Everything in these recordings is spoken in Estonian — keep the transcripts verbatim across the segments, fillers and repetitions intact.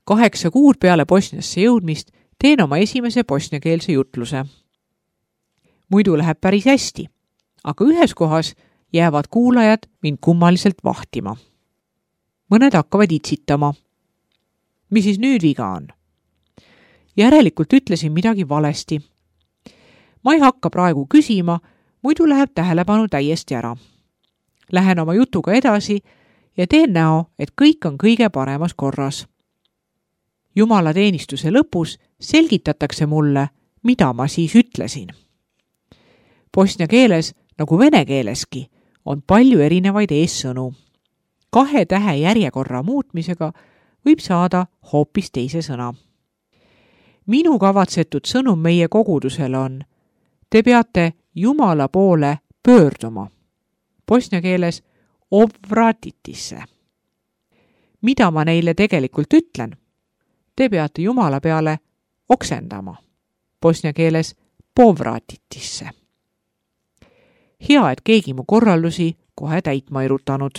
Kaheksa kuud peale Bosniasse jõudmist teen oma esimese bosniakeelse jutluse. Muidu läheb päris hästi, aga ühes kohas jäävad kuulajad mind kummaliselt vahtima. Mõned hakkavad itsitama. Mis siis nüüd viga on? Järelikult ütlesin midagi valesti. Ma ei hakka praegu küsima, muidu läheb tähelepanu täiesti ära. Lähen oma jutuga edasi ja teen näo, et kõik on kõige paremas korras. Jumala teenistuse lõpus selgitatakse mulle, mida ma siis ütlesin. Bosnia keeles, nagu vene keeleski, on palju erinevaid eessõnu. Kahe tähe järjekorra muutmisega võib saada hoopis teise sõna. Minu kavatsetud sõnum meie kogudusele on: te peate Jumala poole pöörduma. Bosnia keeles obratitisse. Mida ma neile tegelikult ütlen? Te peate Jumala peale oksendama. Bosnia keeles povratitisse. Hea, et keegi mu korrallusi kohe täitma ei rutanud.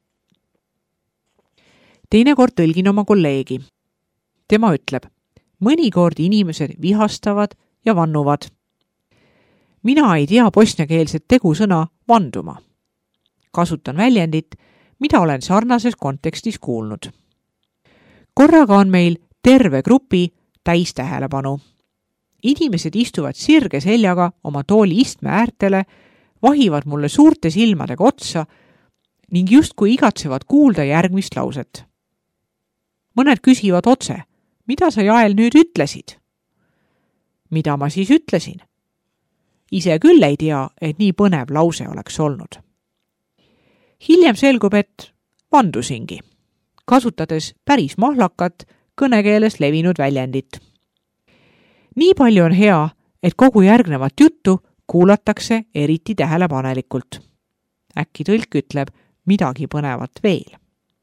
Teinekord tõlgin oma kolleegi. Tema ütleb: mõnikord inimesed vihastavad ja vannuvad. Mina ei tea bosniakeelset tegusõna vanduma. Kasutan väljendit, mida olen sarnases kontekstis kuulnud. Korraga on meil terve grupi täis tähelepanu. Inimesed istuvad sirge seljaga oma tooli istme äärtele, vahivad mulle suurte silmadega otsa ning justkui igatsevad kuulda järgmist lauset. Mõned küsivad otse: mida sa, Jael, nüüd ütlesid? Mida ma siis ütlesin? Ise küll ei tea, et nii põnev lause oleks olnud. Hiljem selgub, et vandusingi, kasutades päris mahlakat, kõnekeeles levinud väljendit. Nii palju on hea, et kogu järgnevat juttu kuulatakse eriti tähelepanelikult. Äkki tõlk ütleb midagi põnevat veel.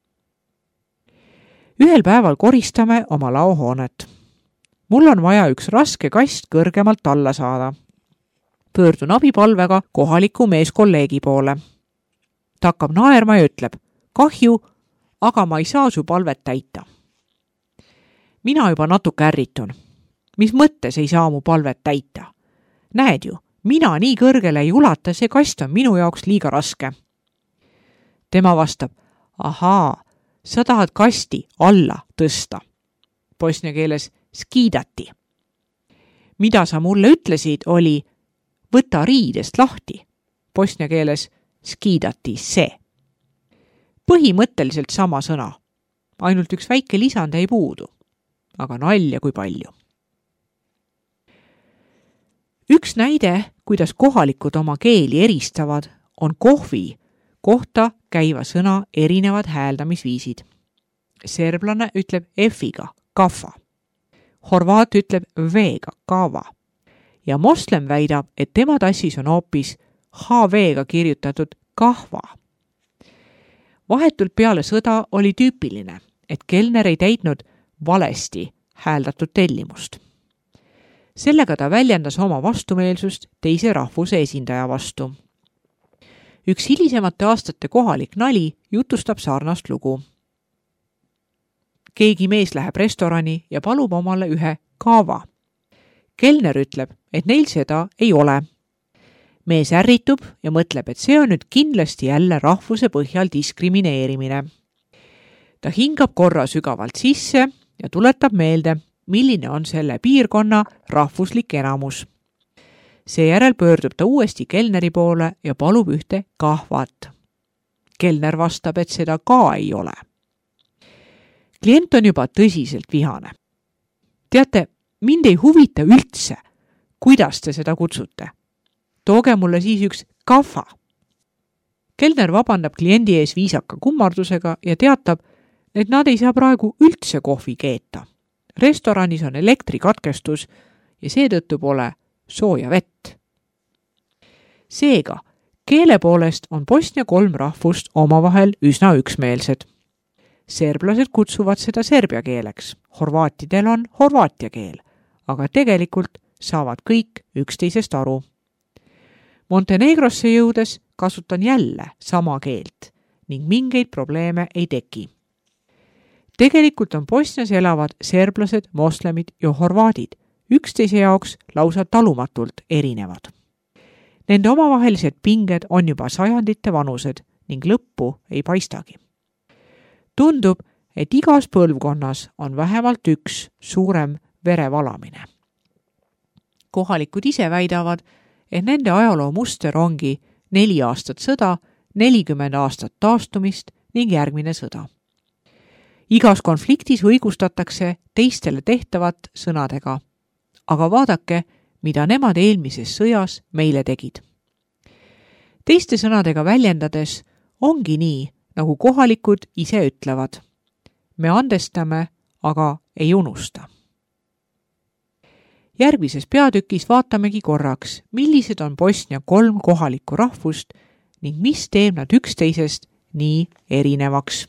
Ühel päeval koristame oma laohoonet. Mul on vaja üks raske kast kõrgemalt alla saada. Pöördun abipalvega kohaliku meeskolleegi poole. Ta hakkab naerma ja ütleb: kahju, aga ma ei saa su palvet täita. Mina juba natuke ärritun. Mis mõttes ei saa mu palvet täita? Näed ju, mina nii kõrgele ei ulata, see kast on minu jaoks liiga raske. Tema vastab: ahaa, sa tahad kasti alla tõsta. Bosnia keeles skiidati. Mida sa mulle ütlesid, oli võta riidest lahti. Bosnia keeles skiidati see. Põhimõtteliselt sama sõna. Ainult üks väike lisand ei puudu. Aga nalja kui palju. Üks näide, kuidas kohalikud oma keeli eristavad, on kohvi kohta käiva sõna erinevad hääldamisviisid. Serblane ütleb F-iga kaffa. Horvaat ütleb V-ga kava. Ja moslem väidab, et tema tassis on hoopis H V-ga kirjutatud kahva. Vahetult peale sõda oli tüüpiline, et kelner ei täitnud valesti hääldatud tellimust. Sellega ta väljendas oma vastumeelsust teise rahvuse esindaja vastu. Üks hilisemate aastate kohalik nali jutustab sarnast lugu. Keegi mees läheb restorani ja palub omale ühe kaava. Kelner ütleb, et neil seda ei ole. Mees ärritub ja mõtleb, et see on nüüd kindlasti jälle rahvuse põhjal diskrimineerimine. Ta hingab korra sügavalt sisse ja tuletab meelde, milline on selle piirkonna rahvuslik enamus. Seejärel pöördub ta uuesti kelneri poole ja palub ühte kahvat. Kelner vastab, et seda ka ei ole. Klient on juba tõsiselt vihane. Teate, mind ei huvita üldse, kuidas te seda kutsute. Tooge mulle siis üks kahva. Kelner vabandab kliendi ees viisaka kummardusega ja teatab, et nad ei saa praegu üldse kohvi keeta. Restoranis on elektrikatkestus ja seetõttu pole sooja vett. Seega, keele poolest on Bosnia kolm rahvust omavahel üsna üksmeelsed. Serblased kutsuvad seda serbia keeleks, horvaatidel on horvaatia keel, aga tegelikult saavad kõik üksteisest aru. Montenegrosse jõudes kasutan jälle sama keelt ning mingeid probleeme ei teki. Tegelikult on Bosnias elavad serblased, moslemid ja horvaadid üksteise jaoks lausa talumatult erinevad. Nende omavahelised pinged on juba sajandite vanused ning lõppu ei paistagi. Tundub, et igas põlvkonnas on vähemalt üks suurem verevalamine. Kohalikud ise väidavad, et nende ajaloo muster ongi neli aastat sõda, nelikümmend aastat taastumist ning järgmine sõda. Igas konfliktis õigustatakse teistele tehtavat sõnadega, aga vaadake, mida nemad eelmises sõjas meile tegid. Teiste sõnadega väljendades ongi nii, nagu kohalikud ise ütlevad. Me andestame, aga ei unusta. Järgmises peatükis vaatamegi korraks, millised on Bosnia kolm kohalikku rahvust ning mis teeb nad üksteisest nii erinevaks.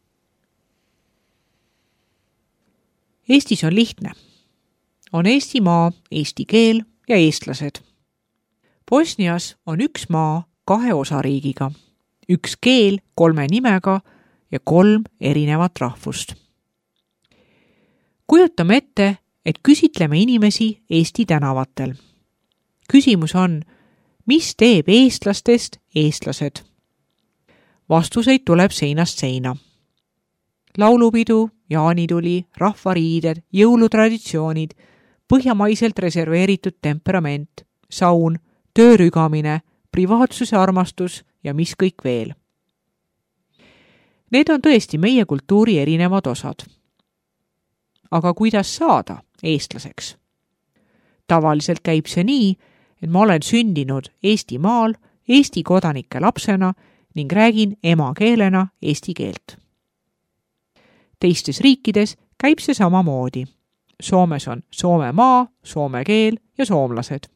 Eestis on lihtne. On Eesti maa, eesti keel ja eestlased. Bosnias on üks maa kahe osariigiga, üks keel kolme nimega ja kolm erinevat rahvust. Kujutame ette, et küsitleme inimesi Eesti tänavatel. Küsimus on, mis teeb eestlastest eestlased? Vastuseid tuleb seinast seina. Laulupidu, jaanituli, rahvariided, jõulutraditsioonid, põhjamaiselt reserveeritud temperament, saun, töörügamine, privaatsuse armastus ja mis kõik veel. Need on tõesti meie kultuuri erinevad osad. Aga kuidas saada eestlaseks? Tavaliselt käib see nii, et ma olen sündinud Eesti maal, Eesti kodanike lapsena ning räägin emakeelena eesti keelt. Teistes riikides käib see samamoodi. Soomes on Soome maa, soome keel ja soomlased.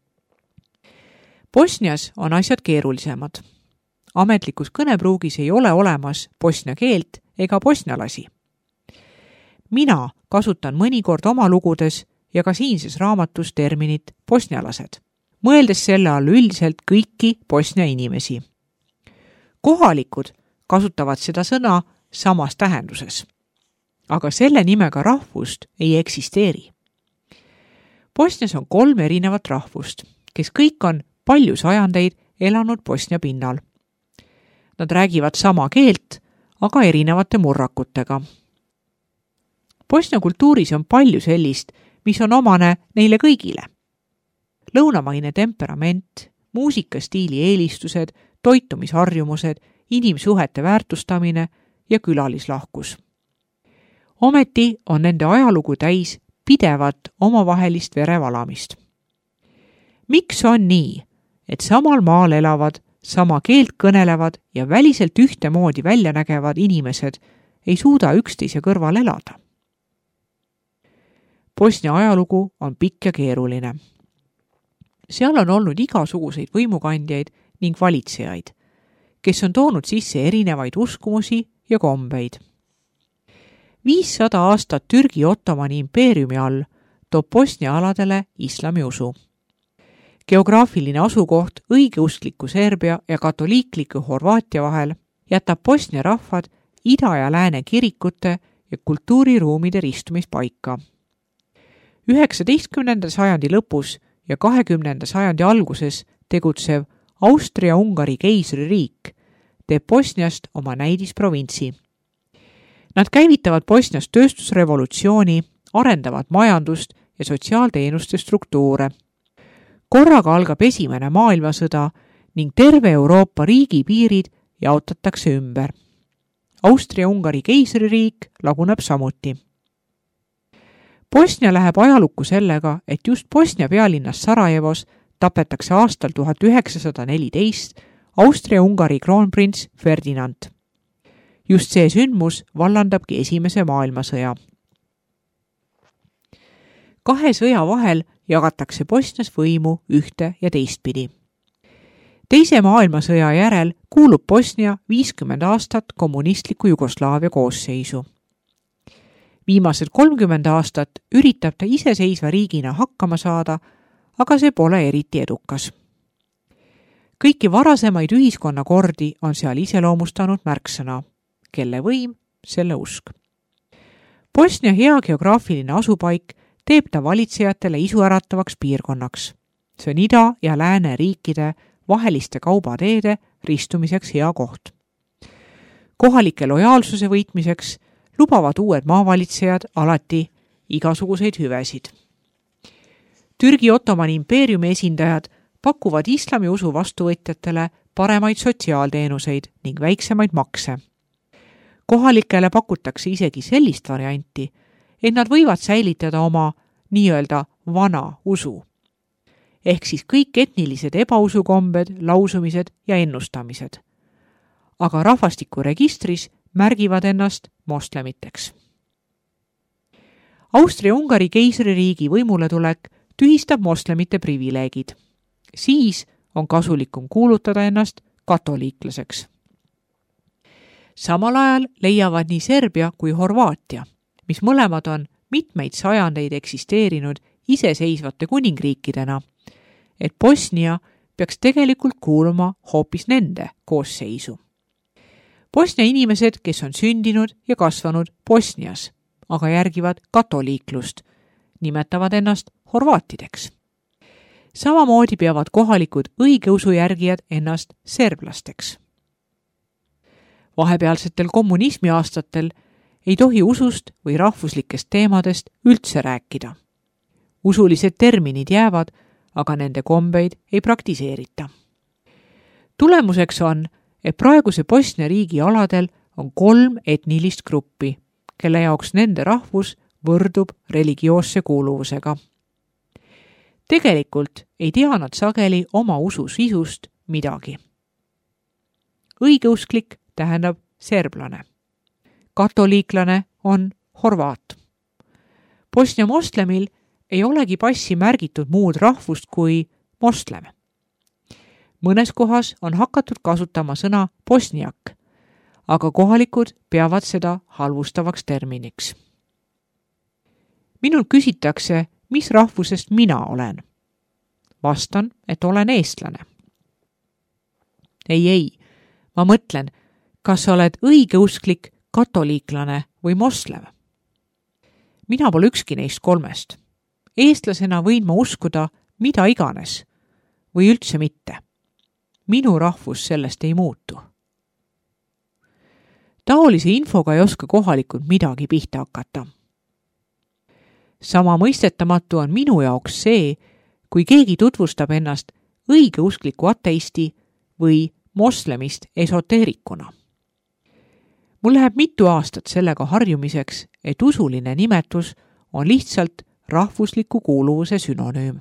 Bosnias on asjad keerulisemad. Ametlikus kõnepruugis ei ole olemas bosnia keelt ega bosnialasi. Mina kasutan mõnikord oma lugudes ja ka siinses raamatus terminit bosnialased, mõeldes selle all üldiselt kõiki Bosnia inimesi. Kohalikud kasutavad seda sõna samas tähenduses, aga selle nimega rahvust ei eksisteeri. Bosnias on kolm erinevat rahvust, kes kõik on palju sajandeid elanud Bosnia pinnal. Nad räägivad sama keelt, aga erinevate murrakutega. Bosnia kultuuris on palju sellist, mis on omane neile kõigile. Lõunamaine temperament, muusikastiili eelistused, toitumisharjumused, inimsuhete väärtustamine ja külalislahkus. Ometi on nende ajalugu täis pidevat omavahelist verevalamist. Miks on nii, et samal maal elavad, sama keelt kõnelevad ja väliselt ühtemoodi välja nägevad inimesed ei suuda üksteise kõrval elada? Bosnia ajalugu on pikk ja keeruline. Seal on olnud igasuguseid võimukandjaid ning valitsejaid, kes on toonud sisse erinevaid uskumusi ja kombeid. viissada aastat Türgi Ottomani impeeriumi all toob Bosnia aladele islamiusu. Geograafiline asukoht õigeuskliku Serbia ja katoliikliku Horvaatia vahel jätab Bosnia rahvad ida ja lääne kirikute ja kultuuriruumide ristumispaika. üheksateistkümnenda sajandi lõpus ja kahekümnenda sajandi alguses tegutsev Austria-Ungari keisririik teeb Bosniast oma näidisprovintsi. Nad käivitavad Bosnias tööstusrevolutsiooni, arendavad majandust ja sotsiaalteenuste struktuure. Korraga algab esimene maailmasõda ning terve Euroopa riigipiirid jaotatakse ümber. Austria-Ungari keisririik laguneb samuti. Bosnia läheb ajalukku sellega, et just Bosnia pealinnas Sarajevos tapetakse aastal tuhat üheksasada neliteist Austria-Ungari kroonprints Ferdinand. Just see sündmus vallandabki esimese maailmasõja. Kahe sõja vahel jagatakse Bosnias võimu ühte ja teistpidi. Teise maailmasõja järel kuulub Bosnia viiskümmend aastat kommunistliku Jugoslaavia koosseisu. Viimased kolmkümmend aastat üritab ta iseseisva riigina hakkama saada, aga see pole eriti edukas. Kõiki varasemaid ühiskonnakordi on seal iseloomustanud märksõna, kelle võim, selle usk. Bosnia hea geograafiline asupaik teeb ta valitsejatele isuäratavaks piirkonnaks. See on ida- ja lääne riikide vaheliste kaubateede ristumiseks hea koht. Kohalike lojaalsuse võitmiseks lubavad uued maavalitsejad alati igasuguseid hüvesid. Türgi Ottomani impeeriumi esindajad pakuvad islami usu vastuvõtjatele paremaid sotsiaalteenuseid ning väiksemaid makse. Kohalikele pakutakse isegi sellist varianti, et nad võivad säilitada oma nii-öelda vana usu. Ehk siis kõik etnilised ebausukombed, lausumised ja ennustamised. Aga rahvastikuregistris märgivad ennast moslemiteks. Austria-Ungari keisririigi võimuletulek tühistab moslemite privileegid. Siis on kasulikum kuulutada ennast katoliiklaseks. Samal ajal leiavad nii Serbia kui Horvaatia, mis mõlemad on mitmeid sajandeid eksisteerinud iseseisvate kuningriikidena, et Bosnia peaks tegelikult kuuluma hoopis nende koosseisu. Bosnia inimesed, kes on sündinud ja kasvanud Bosnias, aga järgivad katoliiklust, nimetavad ennast horvaatideks. Samamoodi peavad kohalikud õigeusu järgijad ennast serblasteks. Vahepealsetel kommunismi aastatel ei tohi usust või rahvuslikest teemadest üldse rääkida. Usulised terminid jäävad, aga nende kombeid ei praktiseerita. Tulemuseks on, et praeguse Bosnia riigi aladel on kolm etnilist gruppi, kelle jaoks nende rahvus võrdub religioosse kuuluvusega. Tegelikult ei tea nad sageli oma usu sisust midagi. Õigeusklik tähendab serblane. Katoliiklane on horvaat. Bosnia moslemil ei olegi passi märgitud muud rahvust kui moslem. Mõnes kohas on hakatud kasutama sõna bosniak, aga kohalikud peavad seda halvustavaks terminiks. Minult küsitakse, mis rahvusest mina olen. Vastan, et olen eestlane. Ei, ei, ma mõtlen, kas sa oled õigeusklik, katoliiklane või moslem? Mina pole ükski neist kolmest. Eestlasena võin ma uskuda mida iganes või üldse mitte. Minu rahvus sellest ei muutu. Taolise infoga ei oska kohalikud midagi pihta hakata. Sama mõistetamatu on minu jaoks see, kui keegi tutvustab ennast õigeuskliku ateisti või moslemist esoteerikuna. Mul läheb mitu aastat sellega harjumiseks, et usuline nimetus on lihtsalt rahvusliku kuuluvuse synonüüm.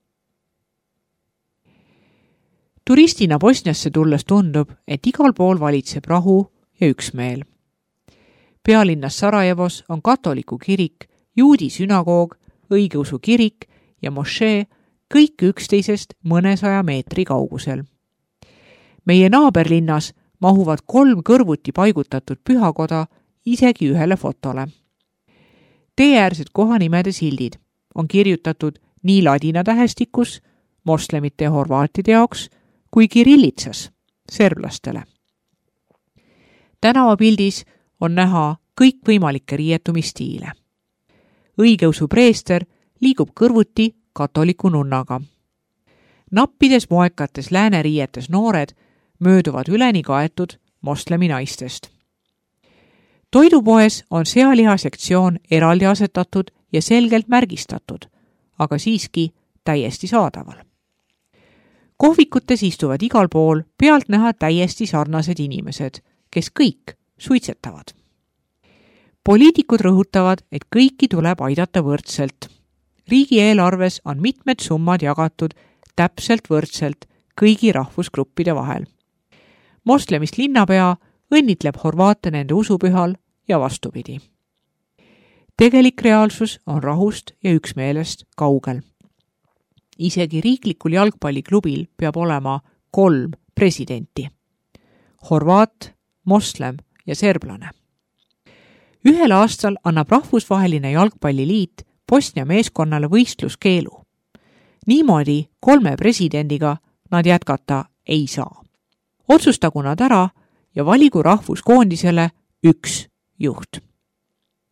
Turistina Bosniasse tulles tundub, et igal pool valitseb rahu ja üksmeel. Pealinnas Sarajevos on katoliku kirik, juudi sünagoog, õigeusu kirik ja mošee kõik üksteisest mõnesaja meetri kaugusel. Meie naaberlinnas mahuvad kolm kõrvuti paigutatud pühakoda isegi ühele fotole. Teeäärsed kohanimede sildid on kirjutatud nii ladina tähestikus, moslemite ja horvaatide jaoks, kui kirillitsas, serblastele. Tänavapildis on näha kõikvõimalikke riietumistiile. Õigeusu preester liigub kõrvuti katoliku nunnaga. Nappides moekates lääneriietes noored mööduvad üleni kaetud moslemi naistest. Toidupoes on sealiha sektsioon eraldi asetatud ja selgelt märgistatud, aga siiski täiesti saadaval. Kohvikutes istuvad igal pool pealt näha täiesti sarnased inimesed, kes kõik suitsetavad. Poliitikud rõhutavad, et kõiki tuleb aidata võrdselt. Riigi eelarves on mitmed summad jagatud täpselt võrdselt kõigi rahvusgruppide vahel. Moslemist linnapea õnnitleb horvaate nende usupühal ja vastupidi. Tegelik reaalsus on rahust ja üksmeelest kaugel. Isegi riiklikul jalgpalliklubil peab olema kolm presidenti. Horvaat, moslem ja serblane. Ühel aastal annab rahvusvaheline jalgpalliliit Bosnia meeskonnale võistluskeelu. Niimoodi kolme presidendiga nad jätkata ei saa. Otsustagu nad ära ja valigu rahvuskoondisele üks juht.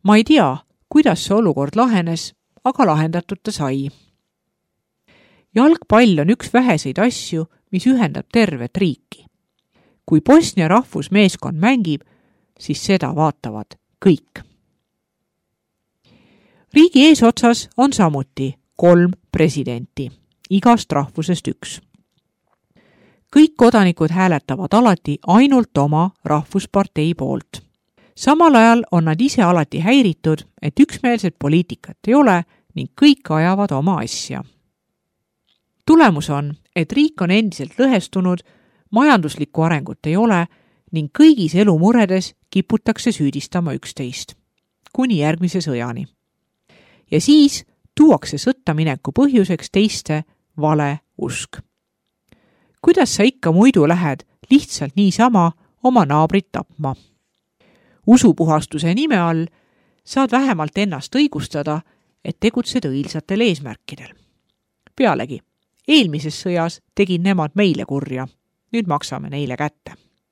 Ma ei tea, kuidas see olukord lahenes, aga lahendatud ta sai. Jalgpall on üks väheseid asju, mis ühendab tervet riiki. Kui Bosnia rahvusmeeskond mängib, siis seda vaatavad kõik. Riigi eesotsas on samuti kolm presidenti, igast rahvusest üks. Kõik kodanikud hääletavad alati ainult oma rahvuspartei poolt. Samal ajal on nad ise alati häiritud, et üksmeelset poliitikat ei ole ning kõik ajavad oma asja. Tulemus on, et riik on endiselt lõhestunud, majanduslikku arengut ei ole ning kõigis elumuredes kiputakse süüdistama üksteist, kuni järgmise sõjani. Ja siis tuuakse sõtta mineku põhjuseks teiste vale usk. Kuidas sa ikka muidu lähed lihtsalt niisama oma naabrit tapma? Usupuhastuse nime all saad vähemalt ennast õigustada, et tegutsed õilsatel eesmärkidel. Pealegi, eelmises sõjas tegid nemad meile kurja, nüüd maksame neile kätte.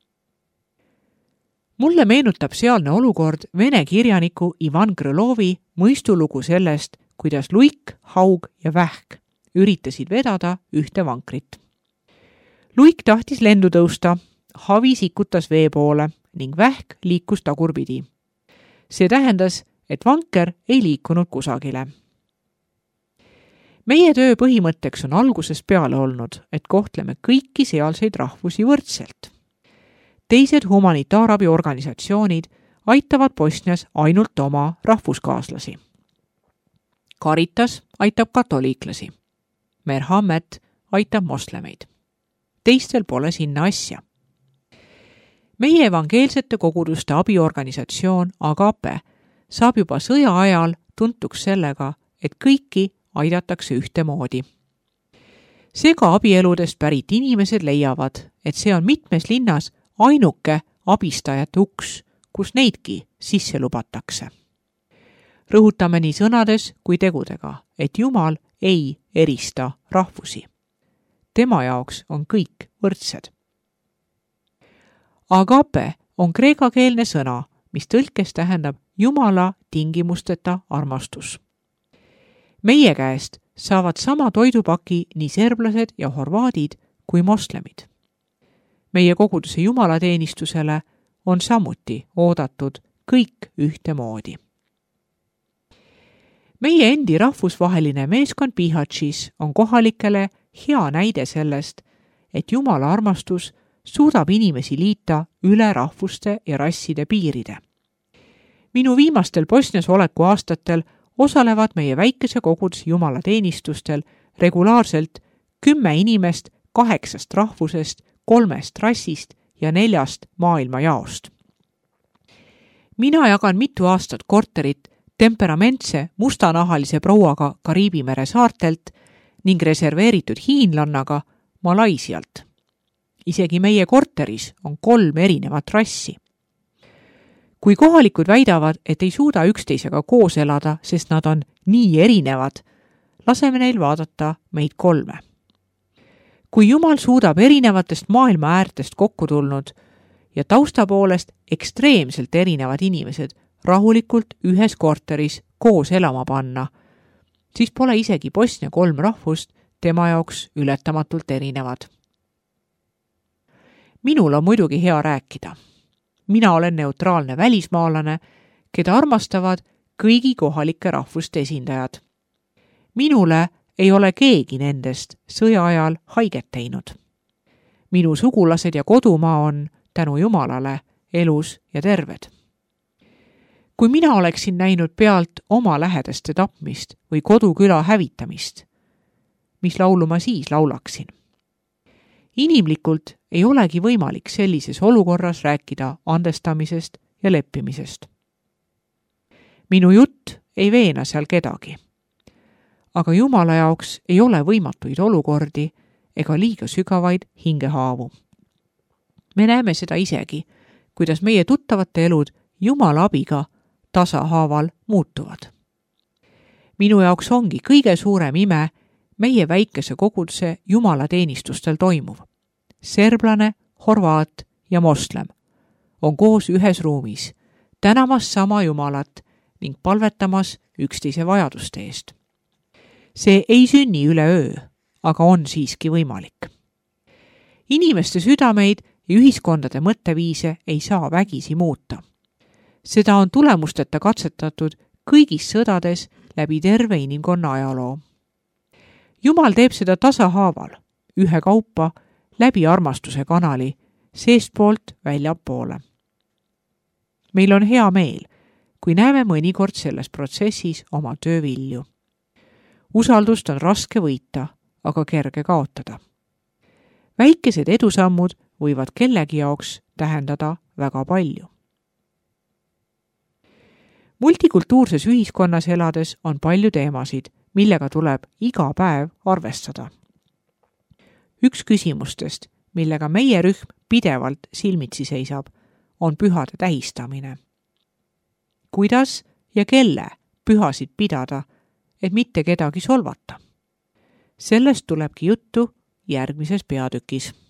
Mulle meenutab sealne olukord vene kirjaniku Ivan Krõlovi mõistulugu sellest, kuidas Luik, Haug ja Vähk üritasid vedada ühte vankrit. Luik tahtis lendu tõusta, Havi sikutas vee poole ning Vähk liikus tagurpidi. See tähendas, et vanker ei liikunud kusagile. Meie töö põhimõtteks on algusest peale olnud, et kohtleme kõiki sealseid rahvusi võrdselt. Teised humanitaarabiorganisatsioonid aitavad Bosnias ainult oma rahvuskaaslasi. Caritas aitab katoliiklasi. Merhamet aitab moslemeid. Teistel pole sinna asja. Meie evangeelsete koguduste abiorganisatsioon Agape saab juba sõja ajal tuntuks sellega, et kõiki aidatakse ühtemoodi. Seega abieludest pärit inimesed leiavad, et see on mitmes linnas ainuke abistajate uks, kus neidki sisse lubatakse. Rõhutame nii sõnades kui tegudega, et Jumal ei erista rahvusi. Tema jaoks on kõik võrdsed. Agape on kreekakeelne sõna, mis tõlkes tähendab Jumala tingimusteta armastus. Meie käest saavad sama toidupaki nii serblased ja horvaadid kui moslemid. Meie koguduse jumalateenistusele on samuti oodatud kõik ühtemoodi. Meie endi rahvusvaheline meeskond Bihaćis on kohalikele hea näide sellest, et Jumala armastus suudab inimesi liita üle rahvuste ja rasside piiride. Minu viimastel Bosnias oleku aastatel osalevad meie väikese koguduse jumalateenistustel regulaarselt kümme inimest kaheksast rahvusest, kolmest rassist ja neljast maailmajaost. Mina jagan mitu aastat korterit temperamentse mustanahalise prouaga Kariibi mere saartelt ning reserveeritud hiinlannaga Malaisialt. Isegi meie korteris on kolm erinevat rassi. Kui kohalikud väidavad, et ei suuda üksteisega koos elada, sest nad on nii erinevad, laseme neil vaadata meid kolme. Kui Jumal suudab erinevatest maailma äärtest kokku tulnud ja tausta poolest ekstreemselt erinevad inimesed rahulikult ühes korteris koos elama panna, siis pole isegi Bosnia kolm rahvust tema jaoks ületamatult erinevad. Minul on muidugi hea rääkida. Mina olen neutraalne välismaalane, keda armastavad kõigi kohalike rahvuste esindajad. Minule ei ole keegi nendest sõja ajal haiget teinud. Minu sugulased ja kodumaa on, tänu Jumalale, elus ja terved. Kui mina oleksin näinud pealt oma lähedaste tapmist või koduküla hävitamist, mis laulu ma siis laulaksin? Inimlikult ei olegi võimalik sellises olukorras rääkida andestamisest ja leppimisest. Minu jutt ei veena seal kedagi. Aga Jumala jaoks ei ole võimatuid olukordi ega liiga sügavaid hingehaavu. Me näeme seda isegi, kuidas meie tuttavate elud Jumala abiga tasahaaval muutuvad. Minu jaoks ongi kõige suurem ime meie väikese koguduse jumalateenistustel toimuv. Serblane, horvaat ja moslem on koos ühes ruumis, tänamas sama Jumalat ning palvetamas üksteise vajaduste eest. See ei sünni üleöö, aga on siiski võimalik. Inimeste südameid ja ühiskondade mõtteviise ei saa vägisi muuta. Seda on tulemusteta katsetatud kõigis sõdades läbi terve inimkonna ajaloo. Jumal teeb seda tasahaaval, ühe kaupa, läbi armastuse kanali, seestpoolt väljapoole. Meil on hea meel, kui näeme mõnikord selles protsessis oma töövilju. Usaldust on raske võita, aga kerge kaotada. Väikesed edusammud võivad kellegi jaoks tähendada väga palju. Multikultuurses ühiskonnas elades on palju teemasid, millega tuleb iga päev arvestada. Üks küsimustest, millega meie rühm pidevalt silmitsi seisab, on pühade tähistamine. Kuidas ja kelle pühasid pidada, et mitte kedagi solvata? Sellest tulebki juttu järgmises peatükis.